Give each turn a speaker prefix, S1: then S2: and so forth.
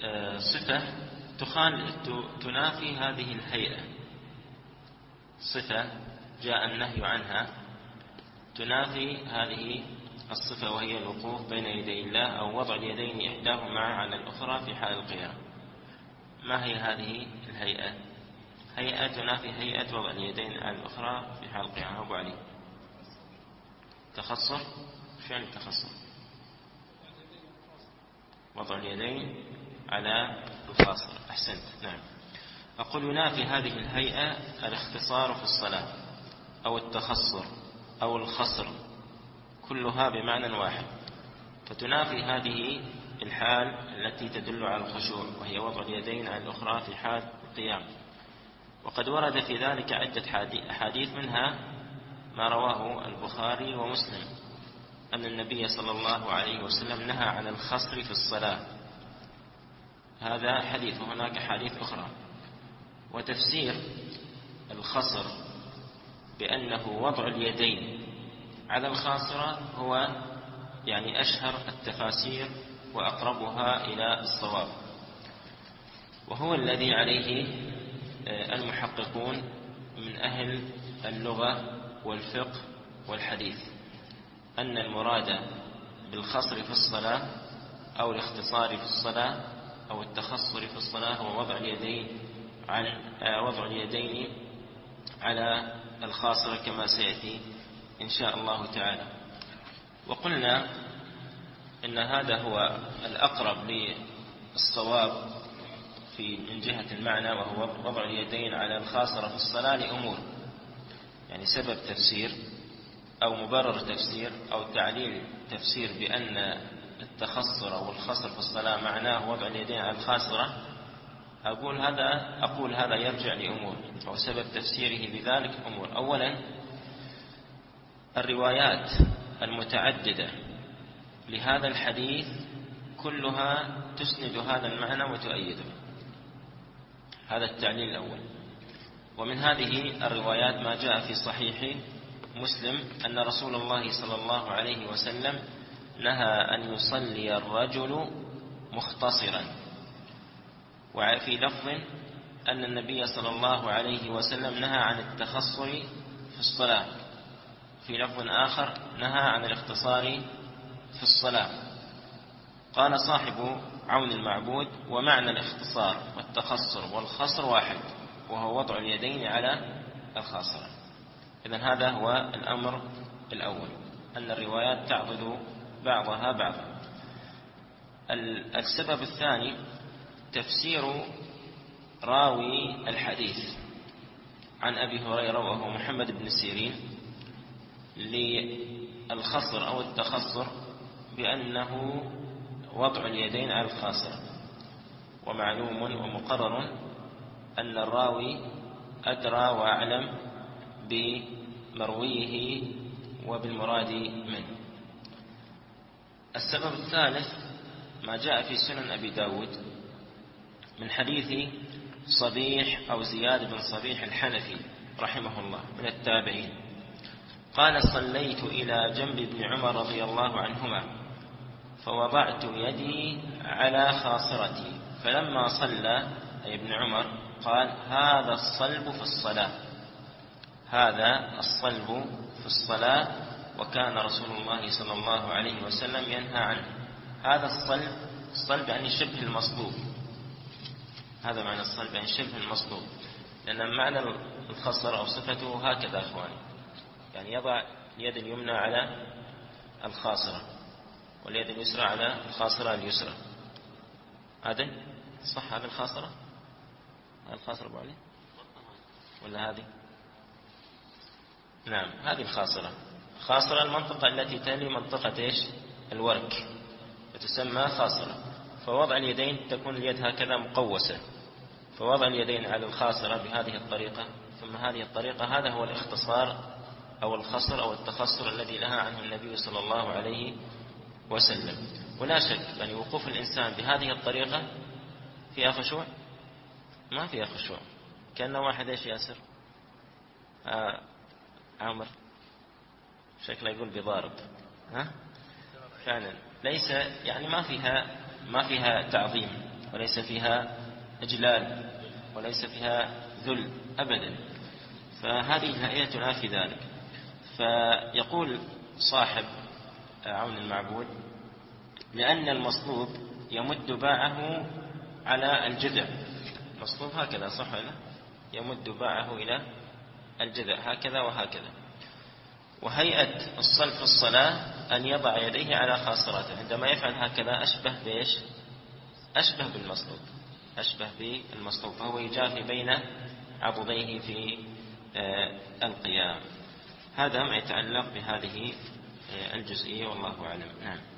S1: صفة تنافي هذه الهيئة، صفة جاء النهي عنها تنافي هذه الصفة، وهي الوقوف بين يدي الله أو وضع اليدين إحداهما على الأخرى في حال القيام. ما هي هذه الهيئة؟ هيئة تنافي هيئة وضع اليدين على الأخرى في حال القيام. أبو علي، تخصر. شو يعني تخصر؟ وضع اليدين على الخاصرة. أحسنت، نعم. أقول ينافي هذه الهيئة الاختصار في الصلاة أو التخصر أو الخصر، كلها بمعنى واحد، فتنافي هذه الحال التي تدل على الخشوع، وهي وضع اليدين على الأخرى في حال القيام. وقد ورد في ذلك عدة أحاديث، منها ما رواه البخاري ومسلم أن النبي صلى الله عليه وسلم نهى عن الخصر في الصلاة، هذا حديث، وهناك حديث أخرى. وتفسير الخصر بأنه وضع اليدين على الخاصرة هو يعني أشهر التفاسير وأقربها إلى الصواب، وهو الذي عليه المحققون من أهل اللغة والفقه والحديث، أن المراد بالخصر في الصلاة أو الاختصار في الصلاة أو التخصر في الصلاة هو وضع اليدين على الخاصرة كما سيأتي إن شاء الله تعالى. وقلنا إن هذا هو الأقرب للصواب من جهة المعنى، وهو وضع اليدين على الخاصرة في الصلاة لأمور، يعني سبب تفسير أو مبرر تفسير أو تعليل تفسير بأن التخصر أو الخصر في الصلاة معناه وضع اليدين على الخاصرة. أقول هذا يرجع لأمور، أو سبب تفسيره بذلك أمور. أولا، الروايات المتعددة لهذا الحديث كلها تسند هذا المعنى وتؤيده، هذا التعليل الأول. ومن هذه الروايات ما جاء في صحيح مسلم أن رسول الله صلى الله عليه وسلم نهى أن يصلي الرجل مختصرا، وفي لفظ أن النبي صلى الله عليه وسلم نهى عن التخصر في الصلاة، في لفظ آخر نهى عن الاختصار في الصلاة. قال صاحب عون المعبود: ومعنى الاختصار والتخصر والخصر واحد، وهو وضع اليدين على الخاصرة. إذن هذا هو الأمر الأول، أن الروايات تعضد بعضها بعضا. السبب الثاني تفسير راوي الحديث عن أبي هريرة وهو محمد بن سيرين للخصر أو التخصر بأنه وضع اليدين على الخاصرة. ومعلوم ومقرر أن الراوي أدرى وأعلم بمرويه وبالمراد منه. السبب الثالث ما جاء في سنن أبي داود من حديث صبيح أو زياد بن صبيح الحنفي رحمه الله من التابعين، قال: صليت إلى جنب ابن عمر رضي الله عنهما فوضعت يدي على خاصرتي، فلما صلى أي ابن عمر قال: هذا الصلب في الصلاة، هذا الصلب في الصلاة. وكان رسول الله صلى الله عليه وسلم ينهى عنه. هذا الصلب يعني شبه المصلوب، هذا معنى الصلب يعني شبه المصلوب، لأن معنى الخصر أو صفته هكذا أخواني، يعني يضع اليد اليمنى على الخاصرة واليد اليسرى على الخاصرة اليسرى. هذا صح؟ هذا الخاصرة، هذا الخاصرة أبو علي ولا هذه؟ نعم، هذه الخاصرة. خاصرة المنطقة التي تلي منطقة إيش؟ الورك، فتسمى خاصرة. فوضع اليدين تكون اليد هكذا مقوسة، فوضع اليدين على الخاصرة بهذه الطريقة ثم هذه الطريقة، هذا هو الاختصار أو الخصر أو التخصر الذي نهى عنه النبي صلى الله عليه وسلم. ولا شك يعني وقوف الإنسان بهذه الطريقة فيها خشوع؟ ما فيها خشوع، كأنه واحد إيش ياسر عمر شكله يقول بضارب، فعلا ليس يعني ما فيها تعظيم وليس فيها إجلال وليس فيها ذل أبدا، فهذه الهيئة تنافي ذلك. فيقول صاحب عون المعبود: لأن المصلوب يمد باعه على الجذع، المصلوب هكذا صح ولا؟ يمد باعه إلى الجذع هكذا وهكذا. وهيئة الصلب في الصلاة أن يضع يديه على خاصرته، عندما يفعل هكذا أشبه بإيش؟ أشبه بالمصلوب، أشبه بالمصلوب، فهو يجافي بين عضديه في القيام. هذا ما يتعلق بهذه الجزئية، والله أعلم. نعم.